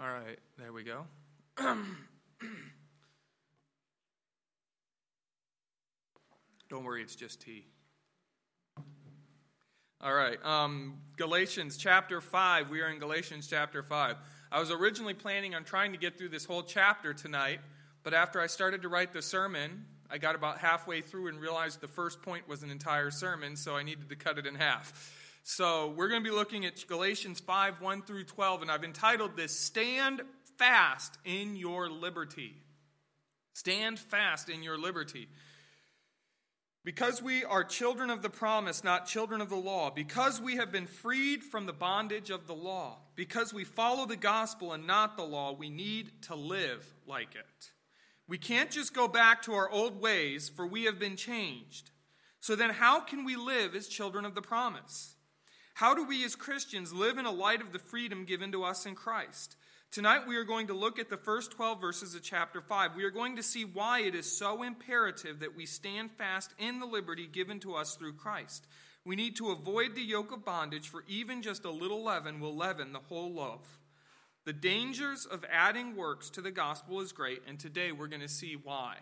All right, there we go. Don't worry, it's just tea. All right, Galatians chapter 5. We are in Galatians chapter 5. I was originally planning on trying to get through this whole chapter tonight, but after I started to write the sermon, I got about halfway through and realized the first point was an entire sermon, so I needed to cut it in half. So we're going to be looking at Galatians 5, 1 through 12, and I've entitled this, Stand Fast in Your Liberty. Stand fast in your liberty. Because we are children of the promise, not children of the law, because we have been freed from the bondage of the law, because we follow the gospel and not the law, we need to live like it. We can't just go back to our old ways, for we have been changed. So then how can we live as children of the promise? How do we as Christians live in a light of the freedom given to us in Christ? Tonight we are going to look at the first 12 verses of chapter 5. We are going to see why it is so imperative that we stand fast in the liberty given to us through Christ. We need to avoid the yoke of bondage, for even just a little leaven will leaven the whole loaf. The dangers of adding works to the gospel is great, and today we're going to see why.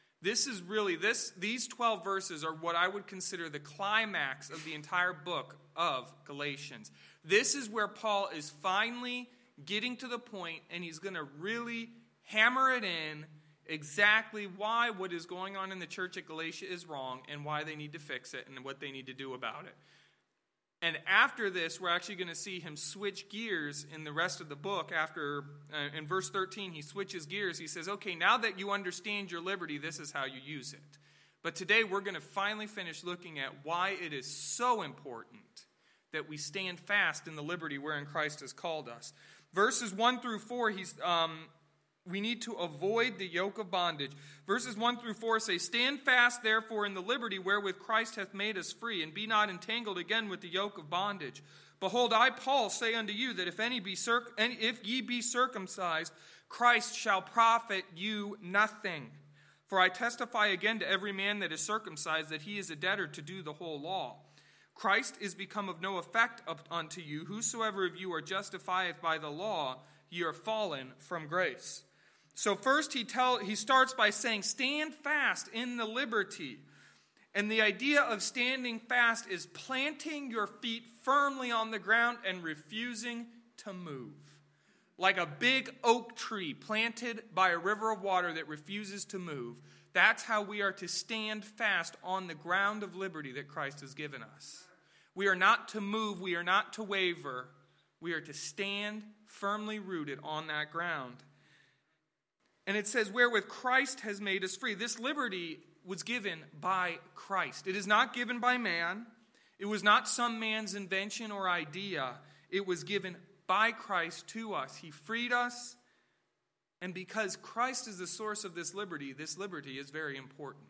These 12 verses are what I would consider the climax of the entire book of Galatians. This is where Paul is finally getting to the point, and he's going to really hammer it in exactly why what is going on in the church at Galatia is wrong and why they need to fix it and what they need to do about it. And after this, we're actually going to see him switch gears in the rest of the book. In verse 13, he switches gears. He says, okay, now that you understand your liberty, this is how you use it. But today, we're going to finally finish looking at why it is so important that we stand fast in the liberty wherein Christ has called us. Verses 1 through 4, we need to avoid the yoke of bondage. Verses 1 through 4 say, Stand fast, therefore, in the liberty wherewith Christ hath made us free, and be not entangled again with the yoke of bondage. Behold, I, Paul, say unto you, that if ye be circumcised, Christ shall profit you nothing. For I testify again to every man that is circumcised, that he is a debtor to do the whole law. Christ is become of no effect unto you. Whosoever of you are justified by the law, ye are fallen from grace. So first he starts by saying, stand fast in the liberty. And the idea of standing fast is planting your feet firmly on the ground and refusing to move. Like a big oak tree planted by a river of water that refuses to move. That's how we are to stand fast on the ground of liberty that Christ has given us. We are not to move. We are not to waver. We are to stand firmly rooted on that ground. And it says, wherewith Christ has made us free. This liberty was given by Christ. It is not given by man. It was not some man's invention or idea. It was given by Christ to us. He freed us. And because Christ is the source of this liberty is very important.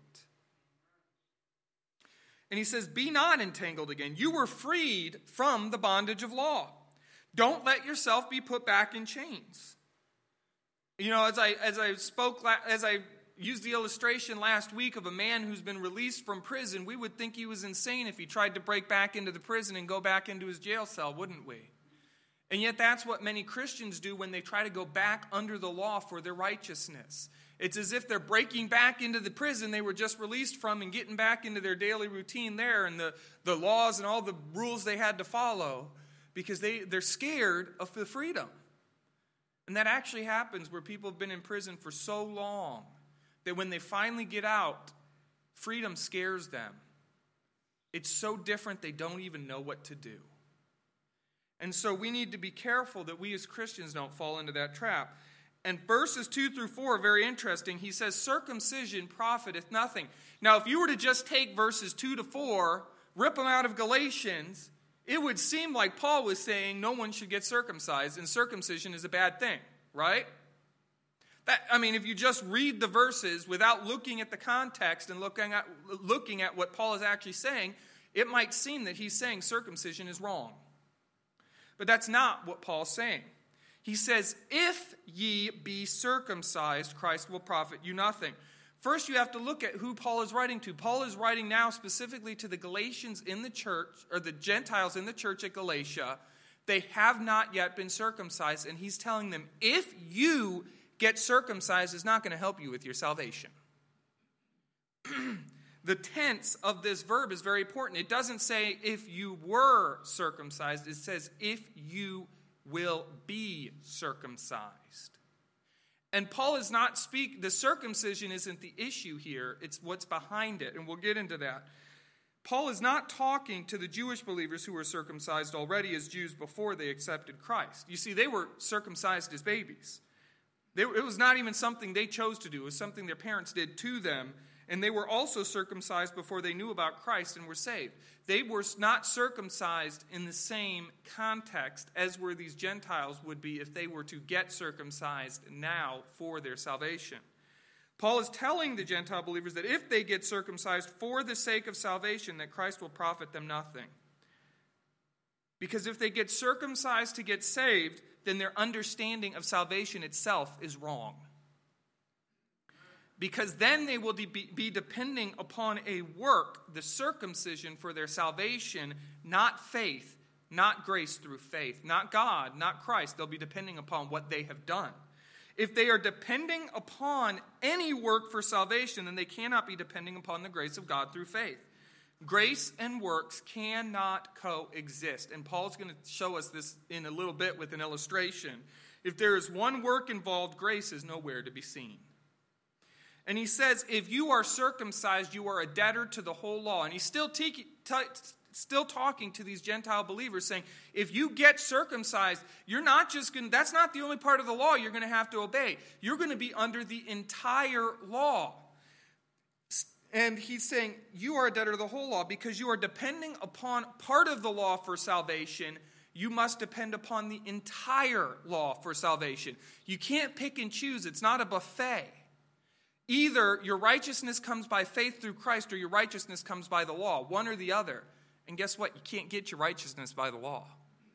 And he says, be not entangled again. You were freed from the bondage of law. Don't let yourself be put back in chains. You know, as I used the illustration last week of a man who's been released from prison, we would think he was insane if he tried to break back into the prison and go back into his jail cell, wouldn't we? And yet that's what many Christians do when they try to go back under the law for their righteousness. It's as if they're breaking back into the prison they were just released from and getting back into their daily routine there and the laws and all the rules they had to follow because they're scared of the freedom. And that actually happens where people have been in prison for so long that when they finally get out, freedom scares them. It's so different they don't even know what to do. And so we need to be careful that we as Christians don't fall into that trap. And verses 2 through 4 are very interesting. He says, circumcision profiteth nothing. Now, if you were to just take verses 2 to 4, rip them out of Galatians, it would seem like Paul was saying no one should get circumcised, and circumcision is a bad thing, right? If you just read the verses without looking at the context and looking at what Paul is actually saying, it might seem that he's saying circumcision is wrong. But that's not what Paul's saying. He says, if ye be circumcised, Christ will profit you nothing. First, you have to look at who Paul is writing to. Paul is writing now specifically to the Galatians in the church, or the Gentiles in the church at Galatia, They have not yet been circumcised, and he's telling them, if you get circumcised, it's not going to help you with your salvation. The tense of this verb is very important. It doesn't say if you were circumcised. It says if you will be circumcised. And Paul is not the circumcision isn't the issue here. It's what's behind it, and we'll get into that. Paul is not talking to the Jewish believers who were circumcised already as Jews before they accepted Christ. You see, they were circumcised as babies. It was not even something they chose to do. It was something their parents did to them. And they were also circumcised before they knew about Christ and were saved. They were not circumcised in the same context as were these Gentiles would be if they were to get circumcised now for their salvation. Paul is telling the Gentile believers that if they get circumcised for the sake of salvation, that Christ will profit them nothing. Because if they get circumcised to get saved, then their understanding of salvation itself is wrong. Because then they will be depending upon a work, the circumcision for their salvation, not faith, not grace through faith, not God, not Christ. They'll be depending upon what they have done. If they are depending upon any work for salvation, then they cannot be depending upon the grace of God through faith. Grace and works cannot coexist. And Paul's going to show us this in a little bit with an illustration. If there is one work involved, grace is nowhere to be seen. And he says, if you are circumcised, you are a debtor to the whole law. And he's still talking to these Gentile believers, saying, if you get circumcised, you're not just going. That's not the only part of the law you're going to have to obey. You're going to be under the entire law. And he's saying, you are a debtor to the whole law because you are depending upon part of the law for salvation. You must depend upon the entire law for salvation. You can't pick and choose. It's not a buffet. Either your righteousness comes by faith through Christ or your righteousness comes by the law, one or the other. And guess what? You can't get your righteousness by the law.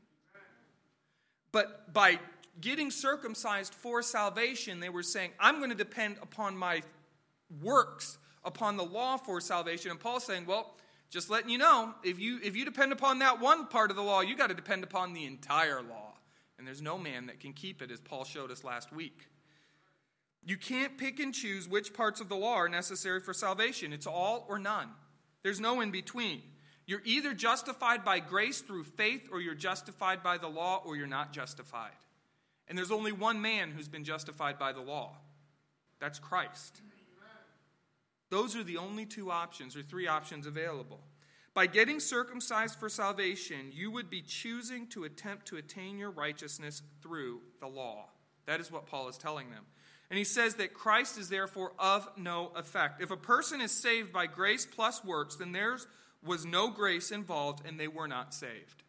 But by getting circumcised for salvation, they were saying, I'm going to depend upon my works, upon the law for salvation. And Paul's saying, well, just letting you know, if you depend upon that one part of the law, you got to depend upon the entire law. And there's no man that can keep it, as Paul showed us last week. You can't pick and choose which parts of the law are necessary for salvation. It's all or none. There's no in between. You're either justified by grace through faith, or you're justified by the law, or you're not justified. And there's only one man who's been justified by the law. That's Christ. Those are the only two options, or three options available. By getting circumcised for salvation, you would be choosing to attempt to attain your righteousness through the law. That is what Paul is telling them. And he says that Christ is therefore of no effect. If a person is saved by grace plus works, then there was no grace involved and they were not saved.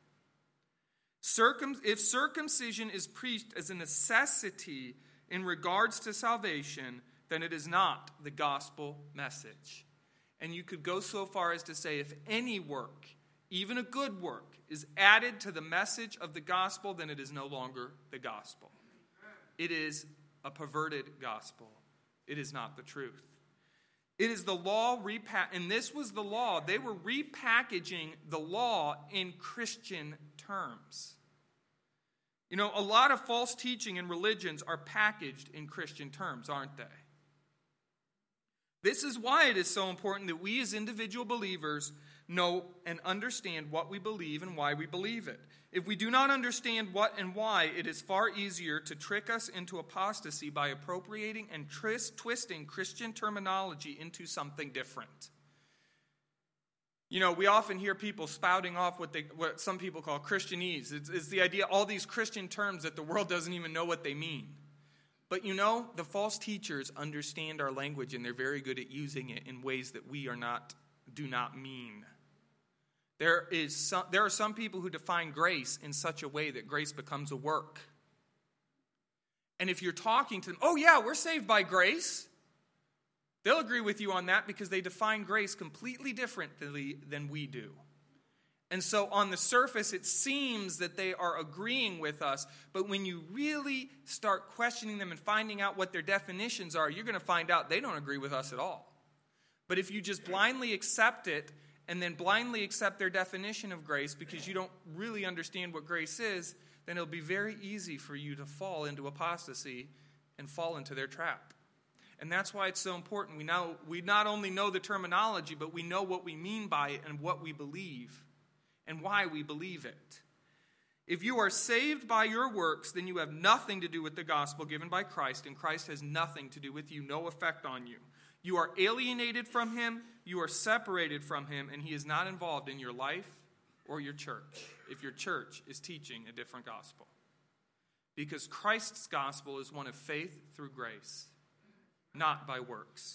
If circumcision is preached as a necessity in regards to salvation, then it is not the gospel message. And you could go so far as to say if any work, even a good work, is added to the message of the gospel, then it is no longer the gospel. It is a perverted gospel. It is not the truth. It is the law and this was the law. They were repackaging the law in Christian terms. You know, a lot of false teaching in religions are packaged in Christian terms, aren't they? This is why it is so important that we as individual believers know and understand what we believe and why we believe it. If we do not understand what and why, it is far easier to trick us into apostasy by appropriating and twisting Christian terminology into something different. You know, we often hear people spouting off what some people call Christianese. It's the idea, all these Christian terms that the world doesn't even know what they mean. But you know, the false teachers understand our language and they're very good at using it in ways that we do not mean. There are some people who define grace in such a way that grace becomes a work. And if you're talking to them, oh yeah, we're saved by grace, they'll agree with you on that because they define grace completely differently than we do. And so on the surface, it seems that they are agreeing with us, but when you really start questioning them and finding out what their definitions are, you're going to find out they don't agree with us at all. But if you just blindly accept it and then blindly accept their definition of grace because you don't really understand what grace is, then it'll be very easy for you to fall into apostasy and fall into their trap. And that's why it's so important. We not only know the terminology, but we know what we mean by it and what we believe and why we believe it. If you are saved by your works, then you have nothing to do with the gospel given by Christ, and Christ has nothing to do with you, no effect on you. You are alienated from him, you are separated from him, and he is not involved in your life or your church, if your church is teaching a different gospel. Because Christ's gospel is one of faith through grace, not by works.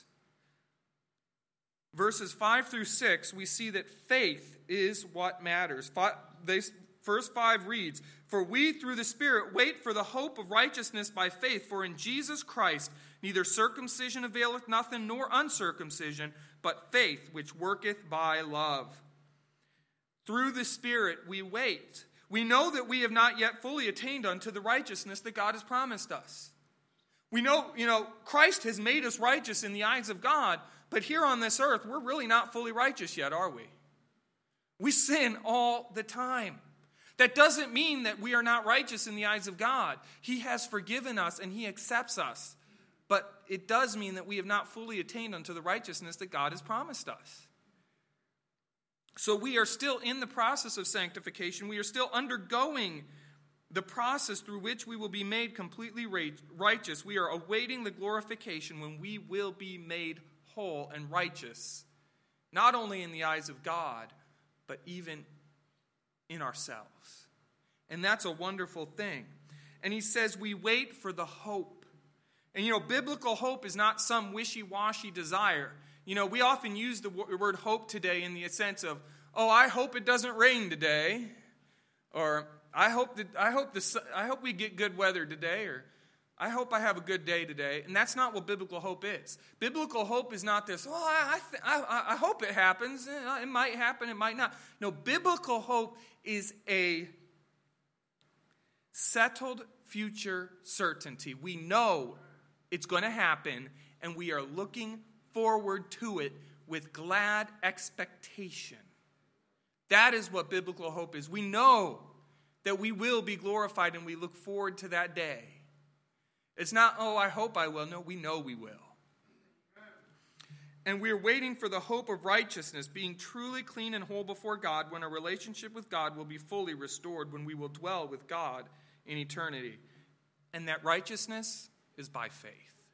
Verses 5 through 6, we see that faith is what matters. Verse 5 reads, "For we through the Spirit wait for the hope of righteousness by faith. For in Jesus Christ neither circumcision availeth nothing, nor uncircumcision, but faith which worketh by love." Through the Spirit we wait. We know that we have not yet fully attained unto the righteousness that God has promised us. We know, Christ has made us righteous in the eyes of God, but here on this earth, we're really not fully righteous yet, are we? We sin all the time. That doesn't mean that we are not righteous in the eyes of God. He has forgiven us and he accepts us. But it does mean that we have not fully attained unto the righteousness that God has promised us. So we are still in the process of sanctification. We are still undergoing the process through which we will be made completely righteous. We are awaiting the glorification when we will be made whole and righteous, not only in the eyes of God, but even in ourselves. And that's a wonderful thing. And he says we wait for the hope. And biblical hope is not some wishy-washy desire. We often use the word hope today in the sense of, I hope it doesn't rain today, or I hope we get good weather today, or I hope I have a good day today. And that's not what biblical hope is. Biblical hope is not this, I hope it happens. It might happen, it might not. No, biblical hope is a settled future certainty. We know it's going to happen, and we are looking forward to it with glad expectation. That is what biblical hope is. We know that we will be glorified, and we look forward to that day. It's not, I hope I will. No, we know we will. And we're waiting for the hope of righteousness, being truly clean and whole before God, when our relationship with God will be fully restored, when we will dwell with God in eternity. And that righteousness is by faith.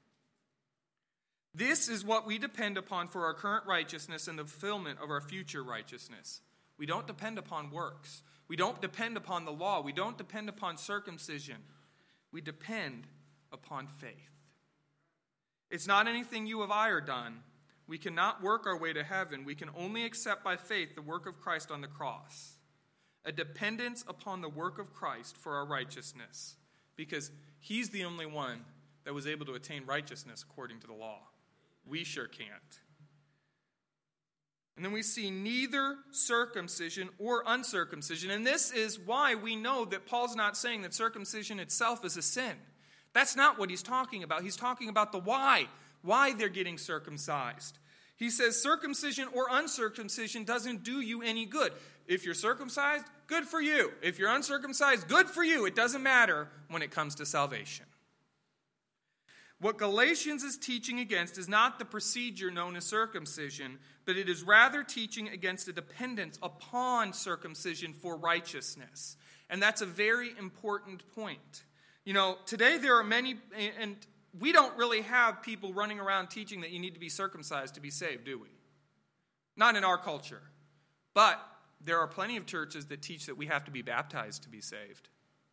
This is what we depend upon for our current righteousness and the fulfillment of our future righteousness. We don't depend upon works. We don't depend upon the law. We don't depend upon circumcision. We depend upon faith. It's not anything you have I or done. We cannot work our way to heaven. We can only accept by faith the work of Christ on the cross. A dependence upon the work of Christ for our righteousness. Because he's the only one that was able to attain righteousness according to the law. We sure can't. And then we see neither circumcision or uncircumcision. And this is why we know that Paul's not saying that circumcision itself is a sin. That's not what he's talking about. He's talking about the why they're getting circumcised. He says circumcision or uncircumcision doesn't do you any good. If you're circumcised, good for you. If you're uncircumcised, good for you. It doesn't matter when it comes to salvation. What Galatians is teaching against is not the procedure known as circumcision, but it is rather teaching against a dependence upon circumcision for righteousness. And that's a very important point. Today there are many, and we don't really have people running around teaching that you need to be circumcised to be saved, do we? Not in our culture. But there are plenty of churches that teach that we have to be baptized to be saved.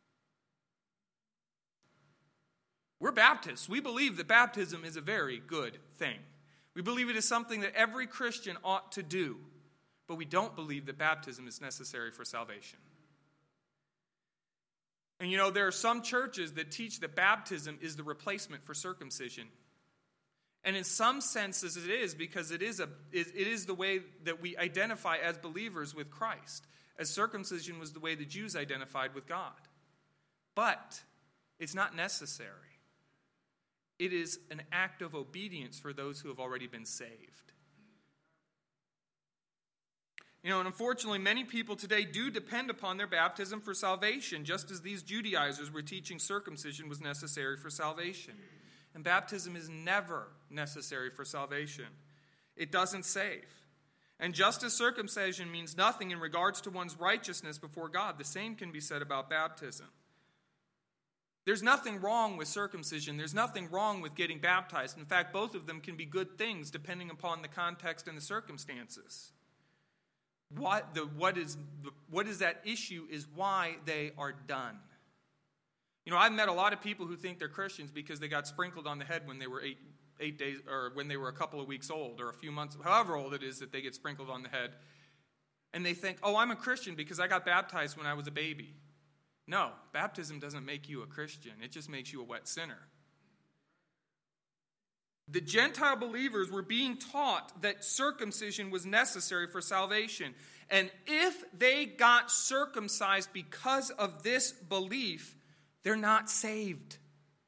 We're Baptists. We believe that baptism is a very good thing. We believe it is something that every Christian ought to do. But we don't believe that baptism is necessary for salvation. And there are some churches that teach that baptism is the replacement for circumcision. And in some senses it is, because it is the way that we identify as believers with Christ, as circumcision was the way the Jews identified with God. But it's not necessary. It is an act of obedience for those who have already been saved. And unfortunately, many people today do depend upon their baptism for salvation, just as these Judaizers were teaching circumcision was necessary for salvation. And baptism is never necessary for salvation. It doesn't save. And just as circumcision means nothing in regards to one's righteousness before God, the same can be said about baptism. There's nothing wrong with circumcision. There's nothing wrong with getting baptized. In fact, both of them can be good things depending upon the context and the circumstances. What is that issue is why they are done. I've met a lot of people who think they're Christians because they got sprinkled on the head when they were 8 days, or when they were a couple of weeks old, or a few months, however old it is that they get sprinkled on the head. And they think, oh, I'm a Christian because I got baptized when I was a baby. No, baptism doesn't make you a Christian. It just makes you a wet sinner. The Gentile believers were being taught that circumcision was necessary for salvation. And if they got circumcised because of this belief, they're not saved.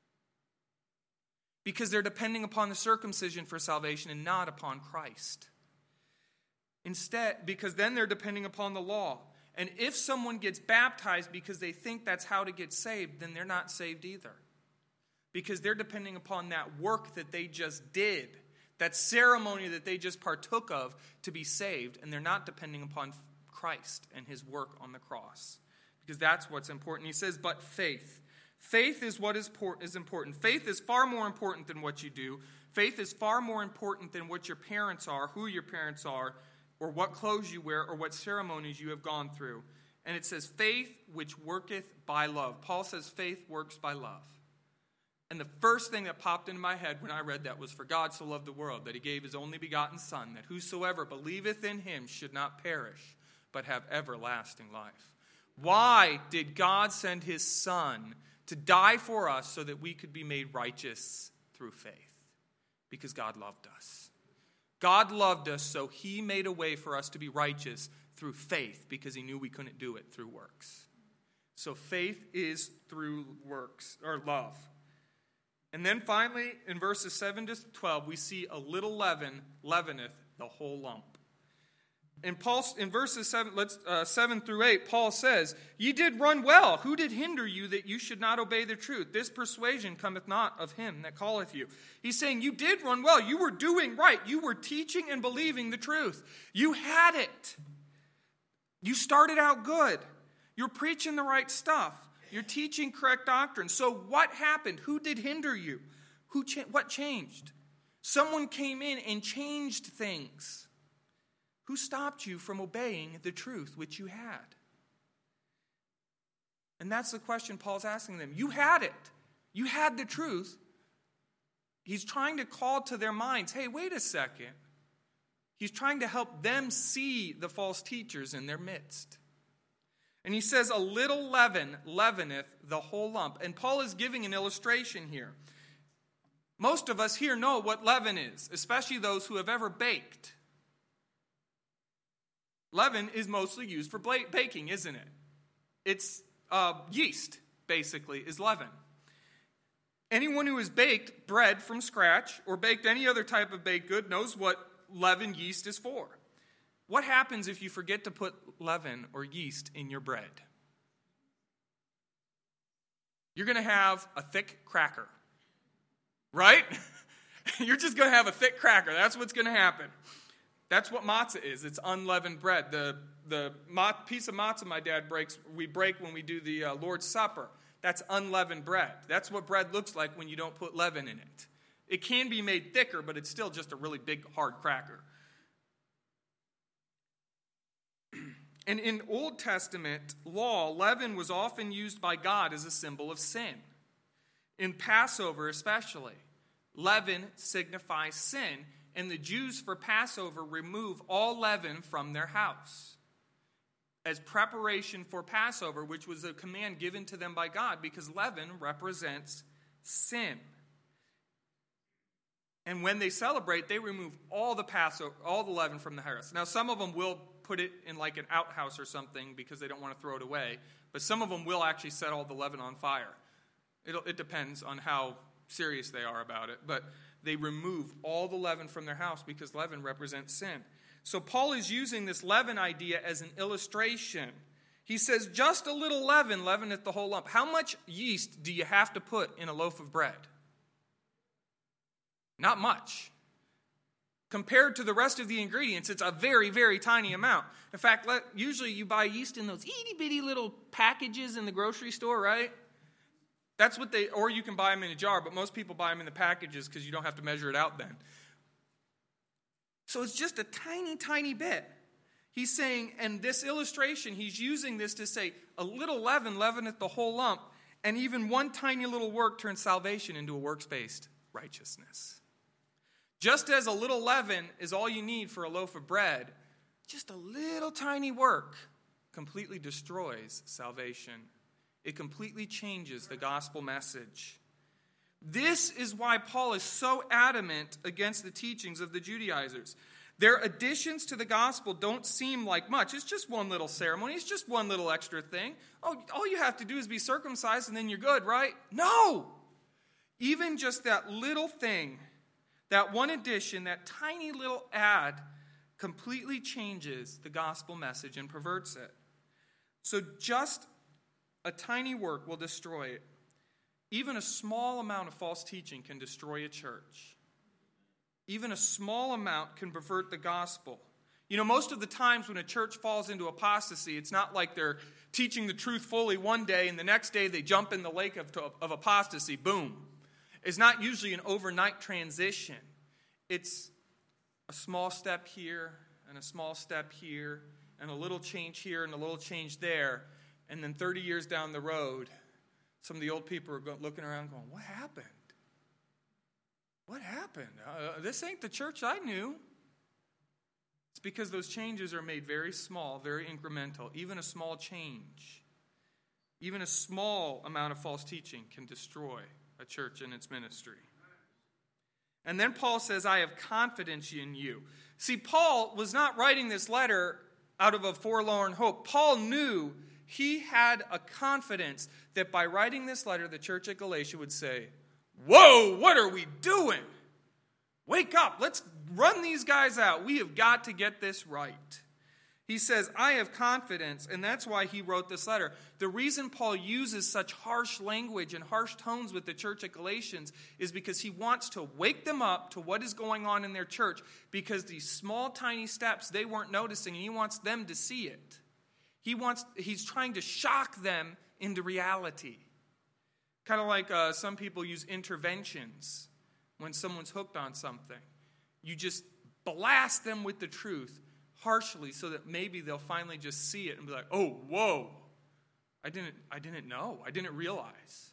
Because they're depending upon the circumcision for salvation and not upon Christ. Instead, because then they're depending upon the law. And if someone gets baptized because they think that's how to get saved, then they're not saved either. Because they're depending upon that work that they just did, that ceremony that they just partook of to be saved, and they're not depending upon Christ and his work on the cross. Because that's what's important. He says, but faith. Faith is what is important. Faith is far more important than what you do. Faith is far more important than what your parents are, who your parents are, or what clothes you wear, or what ceremonies you have gone through. And it says, faith which worketh by love. Paul says faith works by love. And the first thing that popped into my head when I read that was, for God so loved the world, that he gave his only begotten Son, that whosoever believeth in him should not perish, but have everlasting life. Why did God send his Son to die for us so that we could be made righteous through faith? Because God loved us. God loved us, so he made a way for us to be righteous through faith, because he knew we couldn't do it through works. So faith is through works, or love. And then finally, in verses 7 to 12, we see a little leaven leaveneth the whole lump. In verses 7 through 8, Paul says, ye did run well. Who did hinder you that you should not obey the truth? This persuasion cometh not of him that calleth you. He's saying you did run well. You were doing right. You were teaching and believing the truth. You had it. You started out good. You're preaching the right stuff. You're teaching correct doctrine. So what happened? Who did hinder you? What changed? Someone came in and changed things. Who stopped you from obeying the truth which you had? And that's the question Paul's asking them. You had it. You had the truth. He's trying to call to their minds, hey, wait a second. He's trying to help them see the false teachers in their midst. And he says, a little leaven leaveneth the whole lump. And Paul is giving an illustration here. Most of us here know what leaven is, especially those who have ever baked. Leaven is mostly used for baking, isn't it? It's yeast, basically, is leaven. Anyone who has baked bread from scratch or baked any other type of baked good knows what leaven yeast is for. What happens if you forget to put leaven or yeast in your bread? You're going to have a thick cracker, right? You're just going to have a thick cracker. That's what's going to happen. That's what matzah is. It's unleavened bread. The piece of matzah my dad we break when we do the Lord's Supper. That's unleavened bread. That's what bread looks like when you don't put leaven in it. It can be made thicker, but it's still just a really big, hard cracker. And in Old Testament law, leaven was often used by God as a symbol of sin. In Passover especially, leaven signifies sin. And the Jews for Passover remove all leaven from their house as preparation for Passover, which was a command given to them by God, because leaven represents sin. And when they celebrate, they remove all the leaven from the house. Now, some of them will put it in like an outhouse or something because they don't want to throw it away, but some of them will actually set all the leaven on fire. It depends on how serious they are about it, but they remove all the leaven from their house because leaven represents sin. So Paul is using this leaven idea as an illustration. He says, just a little leaven leaveneth the whole lump. How much yeast do you have to put in a loaf of bread? Not much. Compared to the rest of the ingredients, it's a very, very tiny amount. In fact, usually you buy yeast in those itty-bitty little packages in the grocery store, right? That's what or you can buy them in a jar, but most people buy them in the packages because you don't have to measure it out then. So it's just a tiny, tiny bit. He's saying, and this illustration, he's using this to say, a little leaven leaveneth the whole lump, and even one tiny little work turns salvation into a works-based righteousness. Just as a little leaven is all you need for a loaf of bread, just a little tiny work completely destroys salvation. It completely changes the gospel message. This is why Paul is so adamant against the teachings of the Judaizers. Their additions to the gospel don't seem like much. It's just one little ceremony. It's just one little extra thing. Oh, all you have to do is be circumcised and then you're good, right? No! Even just that little thing, that one addition, that tiny little add, completely changes the gospel message and perverts it. So just a tiny work will destroy it. Even a small amount of false teaching can destroy a church. Even a small amount can pervert the gospel. You know, most of the times when a church falls into apostasy, it's not like they're teaching the truth fully one day and the next day they jump in the lake of apostasy. Boom. It's not usually an overnight transition. It's a small step here and a small step here and a little change here and a little change there. And then 30 years down the road, some of the old people are looking around going, what happened? What happened? This ain't the church I knew. It's because those changes are made very small, very incremental. Even a small change, even a small amount of false teaching can destroy a church and its ministry. And then Paul says, I have confidence in you. See, Paul was not writing this letter out of a forlorn hope. Paul knew he had a confidence that by writing this letter, the church at Galatia would say, whoa, what are we doing? Wake up, let's run these guys out. We have got to get this right. He says, I have confidence, and that's why he wrote this letter. The reason Paul uses such harsh language and harsh tones with the church at Galatians is because he wants to wake them up to what is going on in their church, because these small, tiny steps they weren't noticing, and he wants them to see it. He's trying to shock them into reality. Kind of like some people use interventions when someone's hooked on something. You just blast them with the truth harshly so that maybe they'll finally just see it and be like, oh, whoa, I didn't know. I didn't realize.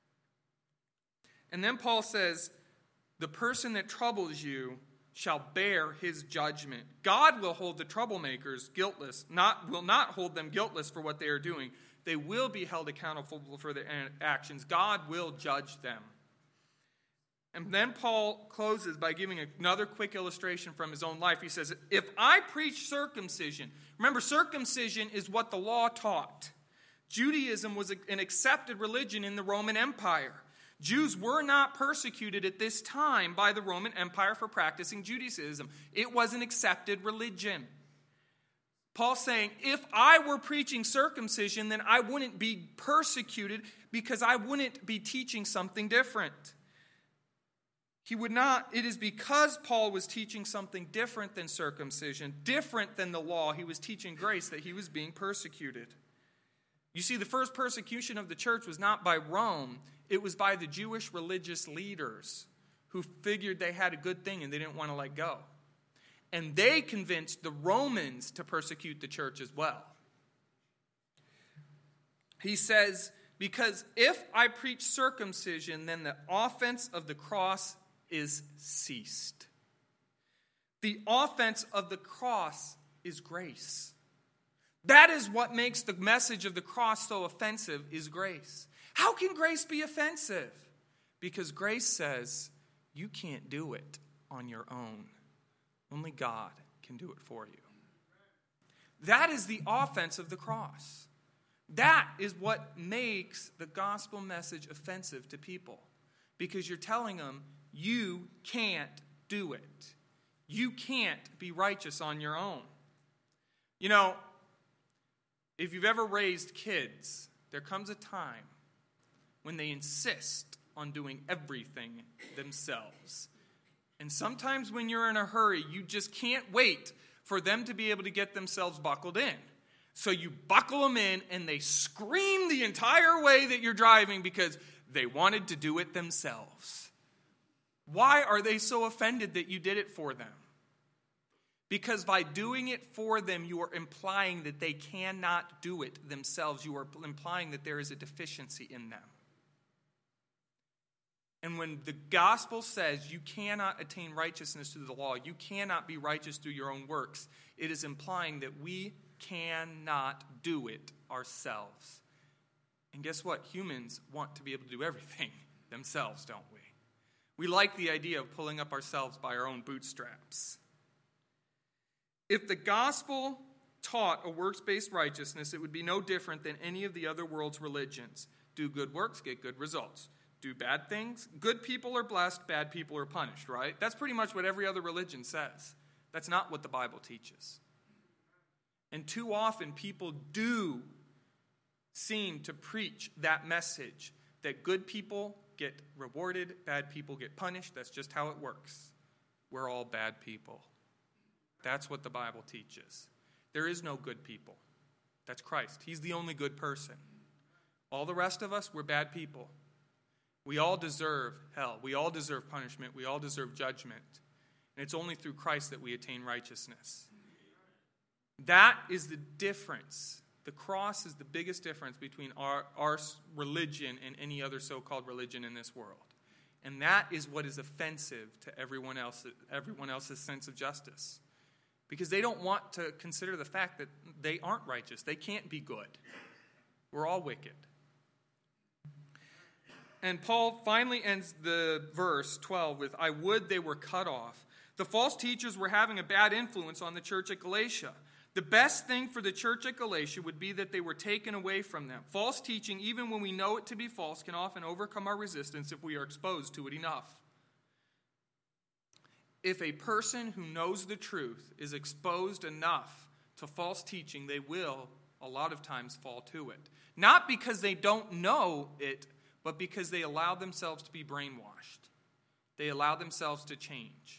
And then Paul says, the person that troubles you shall bear his judgment. God will hold the troublemakers guiltless, will not hold them guiltless for what they are doing. They will be held accountable for their actions. God will judge them. And then Paul closes by giving another quick illustration from his own life. He says, if I preach circumcision, remember circumcision is what the law taught. Judaism was an accepted religion in the Roman Empire. Jews were not persecuted at this time by the Roman Empire for practicing Judaism. It was an accepted religion. Paul's saying, if I were preaching circumcision, then I wouldn't be persecuted because I wouldn't be teaching something different. It is because Paul was teaching something different than circumcision, different than the law, he was teaching grace, that he was being persecuted. You see, the first persecution of the church was not by Rome, it was by the Jewish religious leaders who figured they had a good thing and they didn't want to let go. And they convinced the Romans to persecute the church as well. He says, because if I preach circumcision, then the offense of the cross is ceased. The offense of the cross is grace. That is what makes the message of the cross so offensive, is grace. How can grace be offensive? Because grace says you can't do it on your own. Only God can do it for you. That is the offense of the cross. That is what makes the gospel message offensive to people. Because you're telling them, you can't do it. You can't be righteous on your own. You know, if you've ever raised kids, there comes a time when they insist on doing everything themselves. And sometimes when you're in a hurry, you just can't wait for them to be able to get themselves buckled in. So you buckle them in, and they scream the entire way that you're driving because they wanted to do it themselves. Why are they so offended that you did it for them? Because by doing it for them, you are implying that they cannot do it themselves. You are implying that there is a deficiency in them. And when the gospel says you cannot attain righteousness through the law, you cannot be righteous through your own works, it is implying that we cannot do it ourselves. And guess what? Humans want to be able to do everything themselves, don't we? We like the idea of pulling up ourselves by our own bootstraps. If the gospel taught a works-based righteousness, it would be no different than any of the other world's religions. Do good works, get good results. Do bad things, good people are blessed, bad people are punished, right? That's pretty much what every other religion says. That's not what the Bible teaches. And too often people do seem to preach that message, that good people get rewarded, bad people get punished. That's just how it works. We're all bad people. That's what the Bible teaches. There is no good people. That's Christ. He's the only good person. All the rest of us, we're bad people. We all deserve hell. We all deserve punishment. We all deserve judgment. And it's only through Christ that we attain righteousness. That is the difference. The cross is the biggest difference between our religion and any other so-called religion in this world. And that is what is offensive to everyone else's sense of justice. Because they don't want to consider the fact that they aren't righteous. They can't be good. We're all wicked. And Paul finally ends the verse 12 with, I would they were cut off. The false teachers were having a bad influence on the church at Galatia. The best thing for the church at Galatia would be that they were taken away from them. False teaching, even when we know it to be false, can often overcome our resistance if we are exposed to it enough. If a person who knows the truth is exposed enough to false teaching, they will, a lot of times, fall to it. Not because they don't know it, but because they allow themselves to be brainwashed. They allow themselves to change.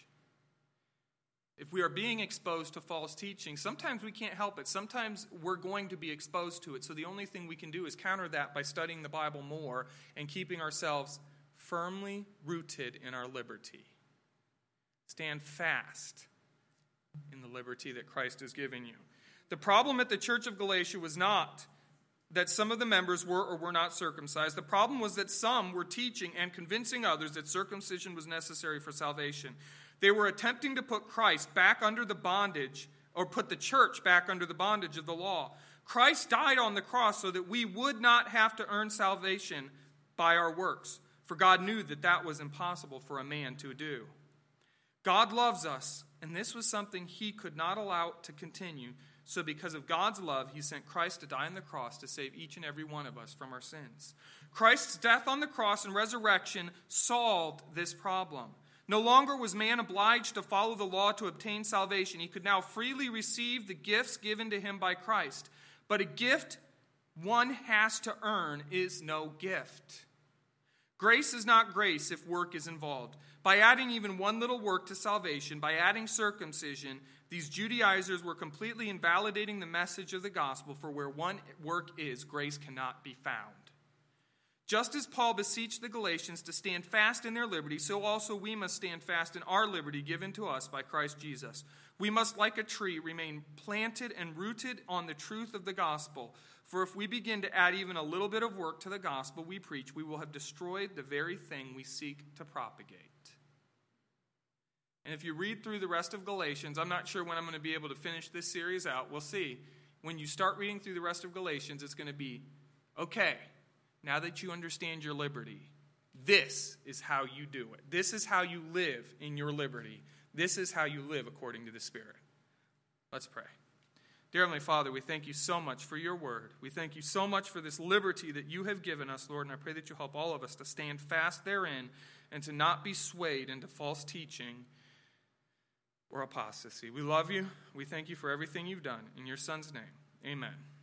If we are being exposed to false teaching, sometimes we can't help it. Sometimes we're going to be exposed to it. So the only thing we can do is counter that by studying the Bible more and keeping ourselves firmly rooted in our liberty. Stand fast in the liberty that Christ has given you. The problem at the church of Galatia was not that some of the members were or were not circumcised. The problem was that some were teaching and convincing others that circumcision was necessary for salvation. They were attempting to put Christ back under the bondage, or put the church back under the bondage of the law. Christ died on the cross so that we would not have to earn salvation by our works, for God knew that that was impossible for a man to do. God loves us, and this was something he could not allow to continue. So because of God's love, he sent Christ to die on the cross to save each and every one of us from our sins. Christ's death on the cross and resurrection solved this problem. No longer was man obliged to follow the law to obtain salvation. He could now freely receive the gifts given to him by Christ. But a gift one has to earn is no gift. Grace is not grace if work is involved. By adding even one little work to salvation, by adding circumcision, these Judaizers were completely invalidating the message of the gospel, for where one work is, grace cannot be found. Just as Paul beseeched the Galatians to stand fast in their liberty, so also we must stand fast in our liberty given to us by Christ Jesus. We must, like a tree, remain planted and rooted on the truth of the gospel. For if we begin to add even a little bit of work to the gospel we preach, we will have destroyed the very thing we seek to propagate. And if you read through the rest of Galatians, I'm not sure when I'm going to be able to finish this series out. We'll see. When you start reading through the rest of Galatians, it's going to be, okay, now that you understand your liberty, this is how you do it. This is how you live in your liberty. This is how you live according to the Spirit. Let's pray. Dear Heavenly Father, we thank you so much for your word. We thank you so much for this liberty that you have given us, Lord, and I pray that you help all of us to stand fast therein and to not be swayed into false teaching or apostasy. We love you. We thank you for everything you've done. In your Son's name, amen.